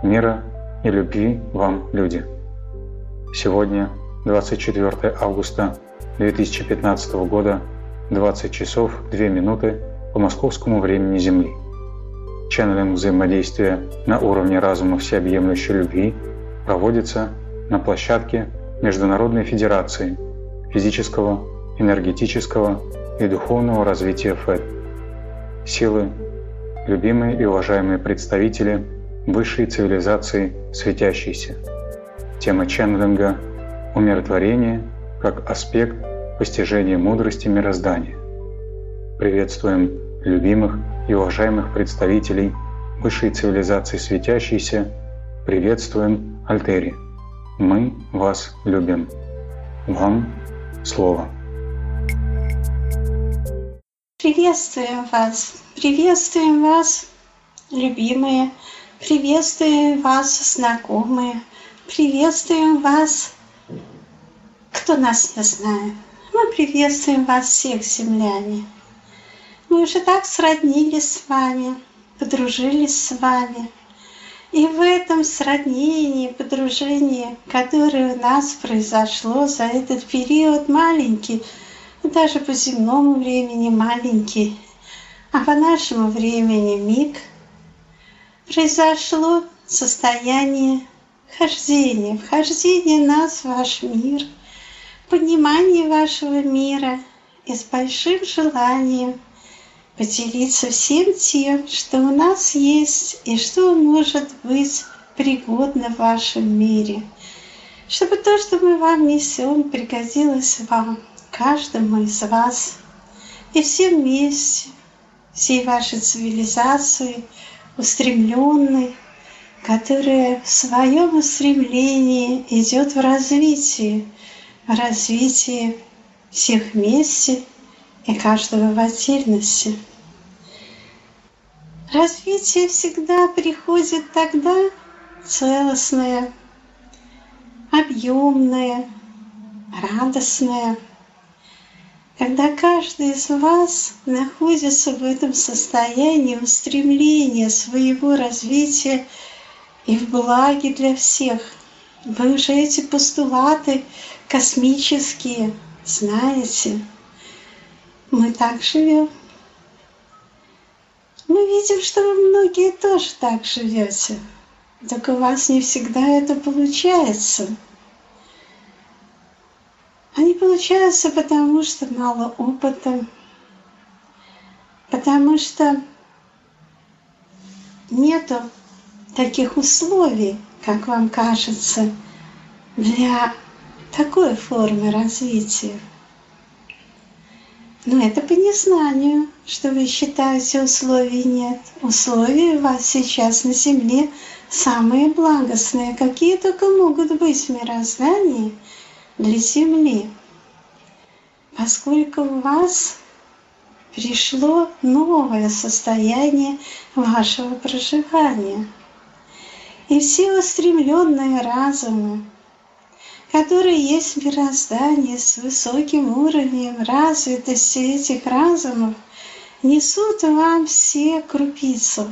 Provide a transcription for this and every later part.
Мира и любви вам, люди! Сегодня, 24 августа 2015 года, 20 часов 2 минуты по московскому времени Земли. Ченнелинг взаимодействия на уровне разума всеобъемлющей любви проводится на площадке Международной Федерации физического, энергетического и духовного развития ФЭД. Силы, любимые и уважаемые представители высшей цивилизации светящейся. Тема ченнелинга – умиротворение как аспект постижения мудрости мироздания. Приветствуем любимых и уважаемых представителей высшей цивилизации светящейся. Приветствуем Альтери. Мы вас любим. Вам слово. Приветствуем вас, любимые, приветствуем вас, знакомые, приветствуем вас, кто нас не знает. Мы приветствуем вас всех, земляне. Мы уже так сроднились с вами, подружились с вами. И в этом сроднении, подружении, которое у нас произошло за этот период маленький, даже по земному времени маленький, а по нашему времени миг, произошло состояние вхождения нас в ваш мир, понимание вашего мира и с большим желанием поделиться всем тем, что у нас есть и что может быть пригодно в вашем мире, чтобы то, что мы вам несем, пригодилось вам, каждому из вас, и всем вместе, всей вашей цивилизации, устремленной, которая в своем устремлении идет в развитии всех вместе и каждого в отдельности. Развитие всегда приходит тогда целостное, объемное, радостное, когда каждый из вас находится в этом состоянии устремления своего развития и в благе для всех. Вы уже эти постулаты космические знаете. Мы так живем. Мы видим, что вы многие тоже так живете. Только у вас не всегда это получается. А не получается, потому что мало опыта, потому что нету таких условий, как вам кажется, для такой формы развития. Но это по незнанию, что вы считаете, условий нет. Условия у вас сейчас на Земле самые благостные, какие только могут быть в мироздании для Земли. Поскольку у вас пришло новое состояние вашего проживания. И все устремленные разумы, которые есть в мироздании с высоким уровнем развитости этих разумов, несут вам все крупицу,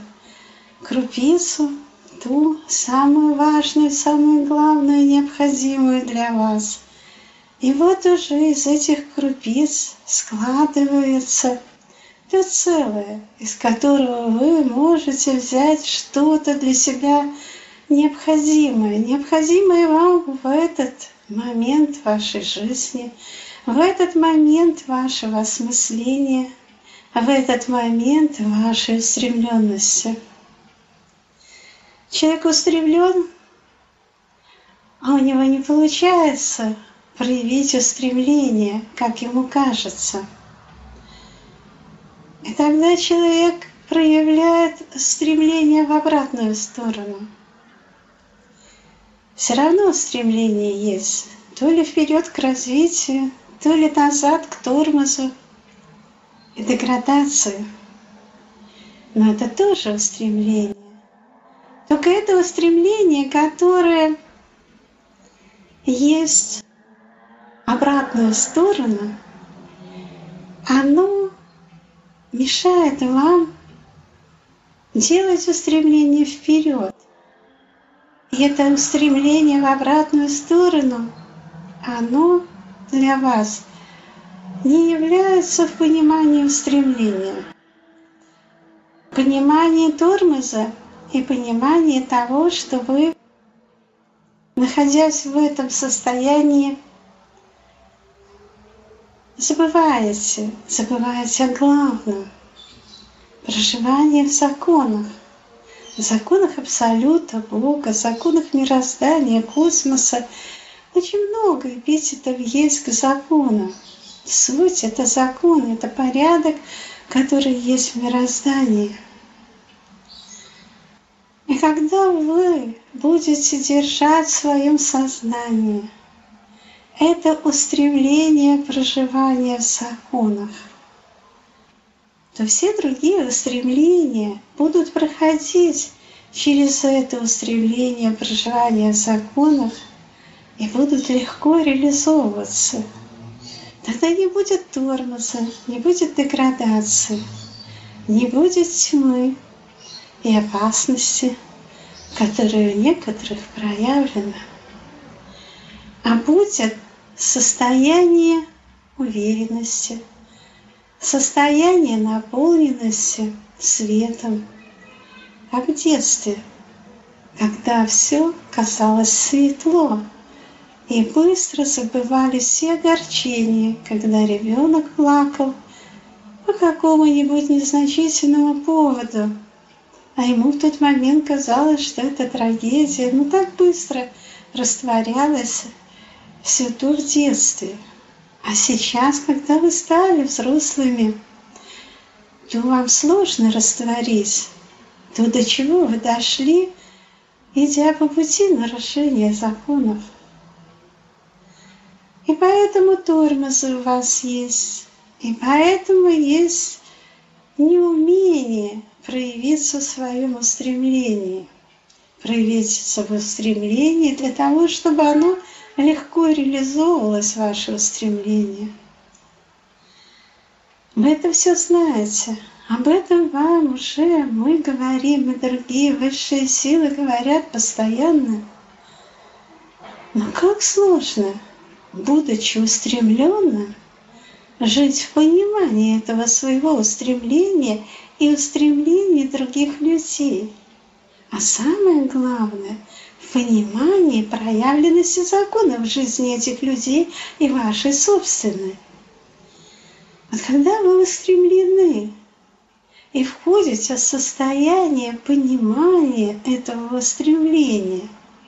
ту самую важную, самую главную, необходимую для вас. И вот уже из этих крупиц складывается то целое, из которого вы можете взять что-то для себя необходимое вам в этот момент вашей жизни, в этот момент вашего осмысления, в этот момент вашей устремленности. Человек устремлен, а у него не получается проявить устремление, как ему кажется. И тогда человек проявляет стремление в обратную сторону. Все равно стремление есть, то ли вперед к развитию, то ли назад к тормозу и деградации. Но это тоже устремление. Только это устремление, которое есть обратную сторону, оно мешает вам делать устремление вперед. И это устремление в обратную сторону, оно для вас не является в понимании устремления. Понимание тормоза и понимание того, что вы, находясь в этом состоянии, забываете о главном. Проживание в законах Абсолюта, Бога, законах мироздания, космоса. Очень много эпитетов есть к законам. Суть — это закон, это порядок, который есть в мироздании. И когда вы будете держать в своем сознании это устремление проживания в законах, то все другие устремления будут проходить через это устремление проживания в законах и будут легко реализовываться. Тогда не будет тормоза, не будет деградации, не будет тьмы и опасности, которые у некоторых проявлены, а будет состояние уверенности, состояние наполненности светом, как в детстве, когда все казалось светло, и быстро забывали все огорчения, когда ребенок плакал по какому-нибудь незначительному поводу, а ему в тот момент казалось, что это трагедия, но так быстро растворялось все то в детстве. А сейчас, когда вы стали взрослыми, то вам сложно растворить то, до чего вы дошли, идя по пути нарушения законов. И поэтому тормозы у вас есть, и поэтому есть неумение проявиться в своем устремлении, проявиться в устремлении для того, чтобы оно легко реализовывалось, ваше устремление. Вы это все знаете, об этом вам уже мы говорим, и другие высшие силы говорят постоянно. Но как сложно, будучи устремленным, жить в понимании этого своего устремления и устремлений других людей. А самое главное — в понимании проявленности закона в жизни этих людей и вашей собственной. Вот когда вы устремлены и входите в состояние понимания этого устремления,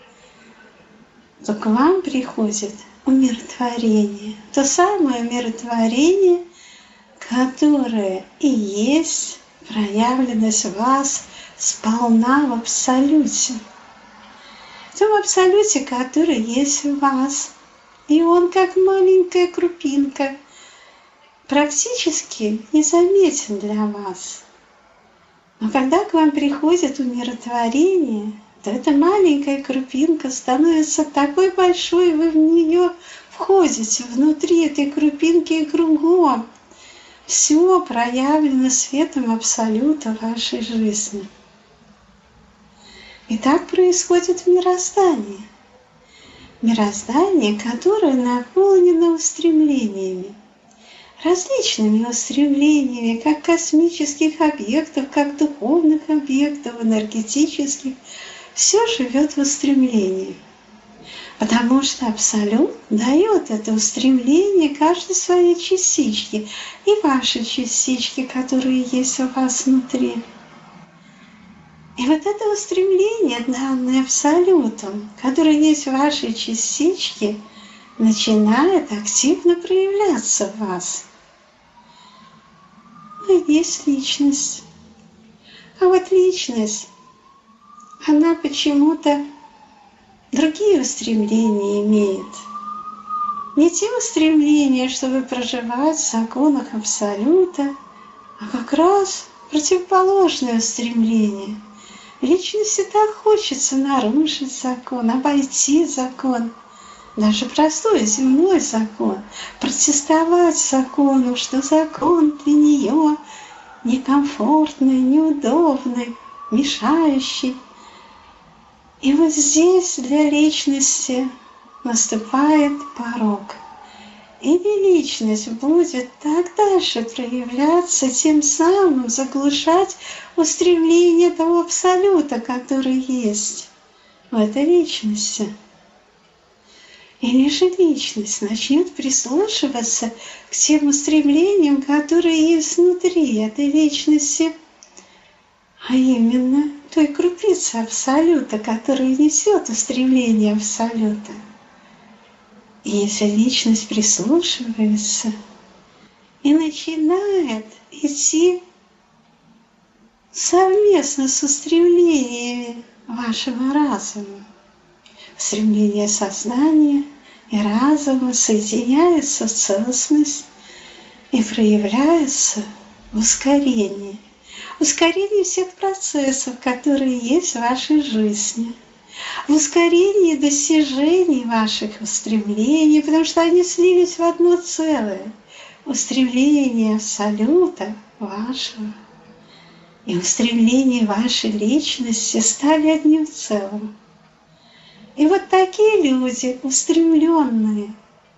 то к вам приходит умиротворение. То самое умиротворение, которое и есть проявленность вас сполна в Абсолюте. В том Абсолюте, который есть в вас. И он, как маленькая крупинка, практически незаметен для вас. Но когда к вам приходит умиротворение, то эта маленькая крупинка становится такой большой, и вы в нее входите, внутри этой крупинки и кругом. Все проявлено светом Абсолюта в вашей жизни. И так происходит в мироздании. Мироздание, которое наполнено устремлениями. Различными устремлениями, как космических объектов, как духовных объектов, энергетических. Все живет в устремлении. Потому что Абсолют дает это устремление каждой своей частичке. И ваши частички, которые есть у вас внутри. И вот это устремление, данное Абсолютом, которое есть в вашей частичке, начинает активно проявляться в вас. Вы есть личность. А вот личность, она почему-то другие устремления имеет. Не те устремления, чтобы проживать в законах Абсолюта, а как раз противоположное устремление. Личности так хочется нарушить закон, обойти закон, даже простой земной закон, протестовать закону, что закон для нее некомфортный, неудобный, мешающий. И вот здесь для личности наступает порог. И личность будет так дальше проявляться, тем самым заглушать устремление того абсолюта, который есть в этой личности. Или же личность начнет прислушиваться к тем устремлениям, которые есть внутри этой личности, а именно той крупицы абсолюта, которая несет устремление абсолюта. И если личность прислушивается и начинает идти совместно с устремлениями вашего разума, стремление сознания и разума соединяются в целостность и проявляются в ускорении. Ускорение всех процессов, которые есть в вашей жизни. В ускорении достижений ваших устремлений, потому что они слились в одно целое. Устремление абсолюта вашего и устремление вашей личности стали одним целым. И вот такие люди устремленные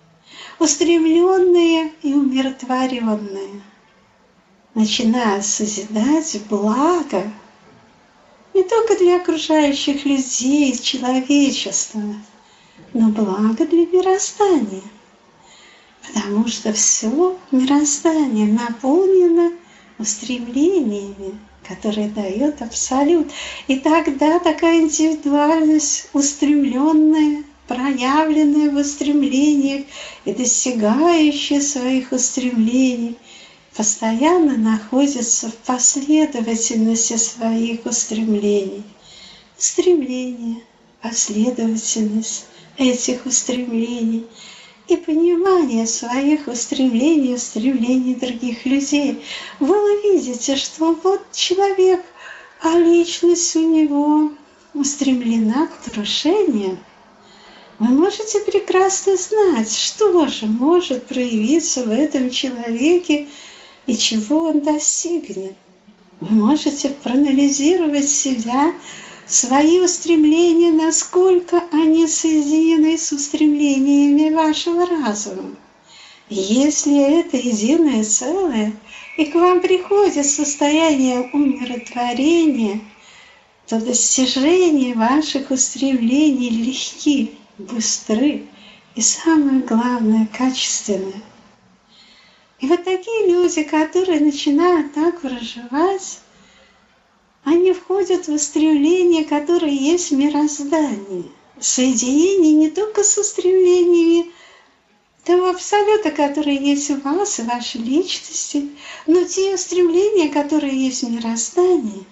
и умиротворенные, начинают созидать благо не только для окружающих людей, человечества, но благо для мироздания. Потому что все мироздание наполнено устремлениями, которые дает Абсолют. И тогда такая индивидуальность, устремленная, проявленная в устремлениях и достигающая своих устремлений, постоянно находится в последовательности своих устремлений. Устремление, последовательность этих устремлений и понимание своих устремлений, устремлений других людей. Вы увидите, что вот человек, а личность у него устремлена к нарушению. Вы можете прекрасно знать, что же может проявиться в этом человеке и чего он достигнет. Вы можете проанализировать себя, свои устремления, насколько они соединены с устремлениями вашего разума. Если это единое целое, и к вам приходит состояние умиротворения, то достижения ваших устремлений легки, быстры и, самое главное, качественны. И вот такие люди, которые начинают так проживать, они входят в устремления, которые есть в мироздании. Соединение не только с устремлениями того абсолюта, который есть у вас и в вашей личности, но те устремления, которые есть в мироздании.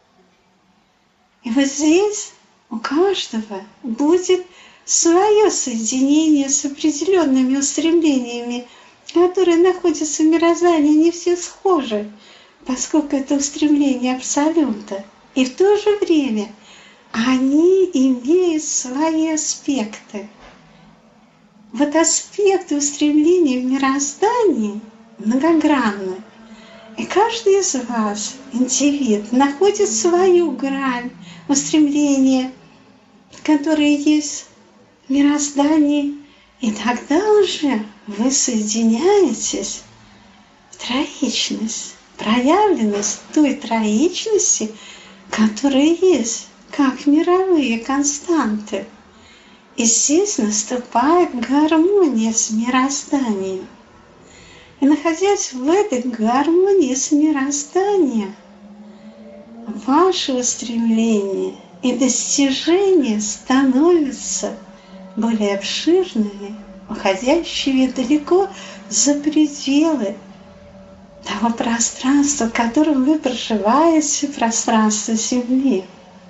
И вот здесь у каждого будет свое соединение с определенными устремлениями, которые находятся в мироздании, они все схожи, поскольку это устремление Абсолюта. И в то же время они имеют свои аспекты. Вот аспекты устремления в мироздании многогранны. И каждый из вас, индивид, находит свою грань устремления, которые есть в мироздании. И тогда уже вы соединяетесь в троичность, проявленность той троичности, которая есть, как мировые константы. И здесь наступает гармония с мирозданием. И находясь в этой гармонии с мирозданием, ваши устремления и достижения становятся более обширными, уходящими далеко за пределы того пространства, в котором вы проживаете, пространство Земли.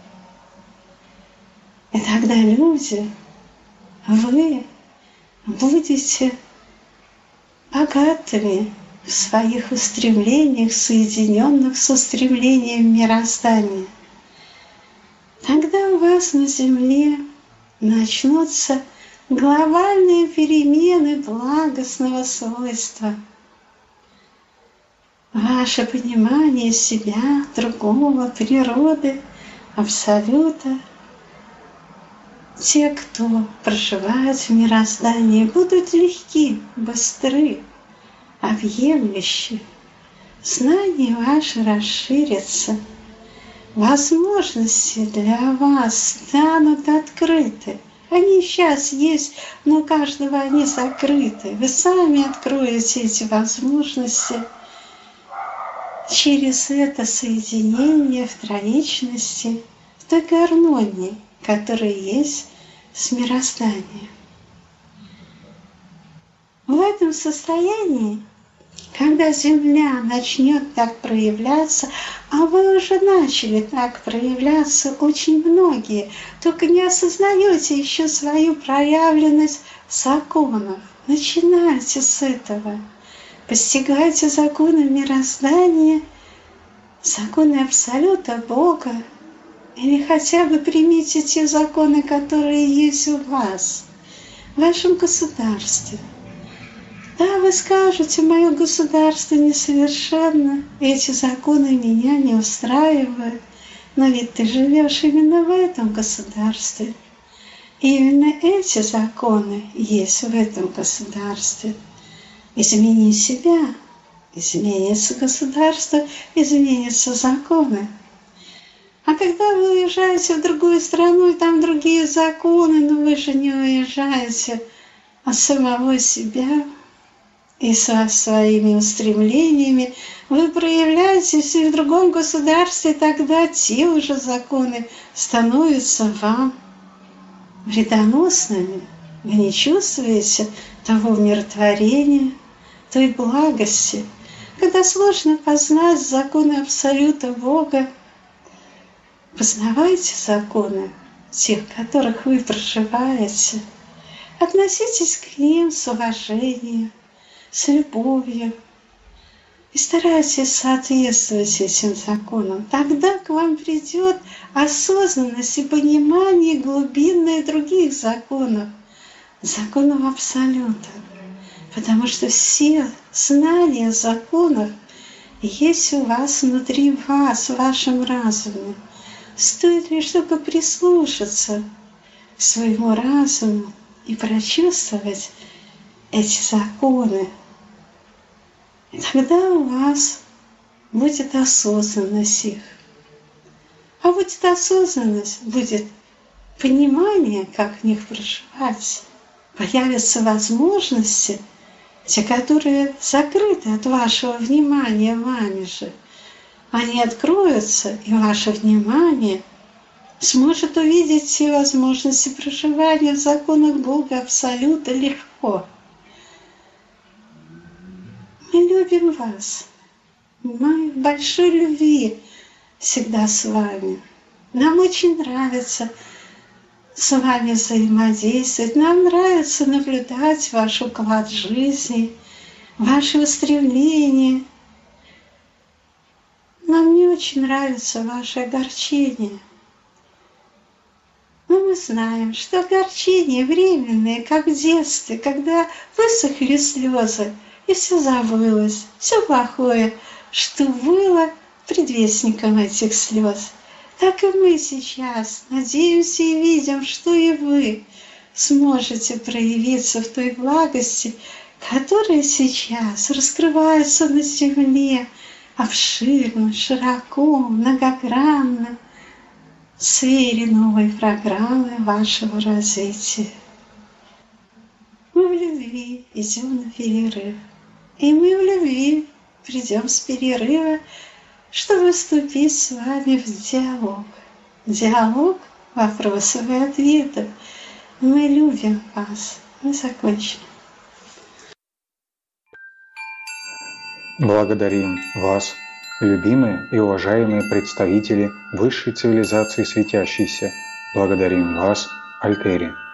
И тогда люди, вы будете богатыми в своих устремлениях, соединенных с устремлением мироздания. Тогда у вас на Земле начнутся глобальные перемены благостного свойства. Ваше понимание себя, другого, природы, абсолюта Те, кто проживает в мироздании, будут легки, быстры, объемлющи. Знания ваши расширятся. Возможности для вас станут открыты. Они сейчас есть, но у каждого они закрыты. Вы сами откроете эти возможности через это соединение в троичности, в той гармонии, которая есть с мирозданием. В этом состоянии, когда Земля начнет так проявляться, а вы уже начали так проявляться, очень многие, только не осознаете еще свою проявленность законов. Начинайте с этого. Постигайте законы мироздания, законы Абсолюта, Бога, или хотя бы примите те законы, которые есть у вас, в вашем государстве. Да, вы скажете, мое государство несовершенно, эти законы меня не устраивают, но ведь ты живешь именно в этом государстве. И именно эти законы есть в этом государстве. Измени себя, изменится государство, изменятся законы. А когда вы уезжаете в другую страну, и там другие законы, но вы же не уезжаете от самого себя и со своими устремлениями, вы проявляетесь и в другом государстве, тогда те уже законы становятся вам вредоносными. Вы не чувствуете того умиротворения, той благости. Когда сложно познать законы Абсолюта Бога, познавайте законы тех, в которых вы проживаете. Относитесь к ним с уважением, с любовью и старайтесь соответствовать этим законам. Тогда к вам придет осознанность и понимание глубинных других законов, законов Абсолюта. Потому что все знания законов есть у вас внутри вас, в вашем разуме. Стоит лишь только прислушаться к своему разуму и прочувствовать эти законы. И тогда у вас будет осознанность их. А будет осознанность, будет понимание, как в них проживать. Появятся возможности, те, которые закрыты от вашего внимания вами же. Они откроются, и ваше внимание сможет увидеть все возможности проживания в законах Бога Абсолюта легко. Мы любим вас. Мы в большой любви всегда с вами. Нам очень нравится с вами взаимодействовать. Нам нравится наблюдать ваш уклад жизни, ваши устремления. Нам не очень нравится ваше огорчение. Но мы знаем, что огорчения временные, как в детстве, когда высохли слезы, и все забылось, все плохое, что было предвестником этих слез. Так и мы сейчас надеемся и видим, что и вы сможете проявиться в той благости, которая сейчас раскрывается на земле обширно, широко, многогранно, в сфере новой программы вашего развития. Мы в любви идем на перерыв, и мы в любви придем с перерыва, чтобы вступить с вами в диалог. Диалог вопросов и ответов. Мы любим вас. Мы закончим. Благодарим вас, любимые и уважаемые представители высшей цивилизации светящейся. Благодарим вас, Альтери.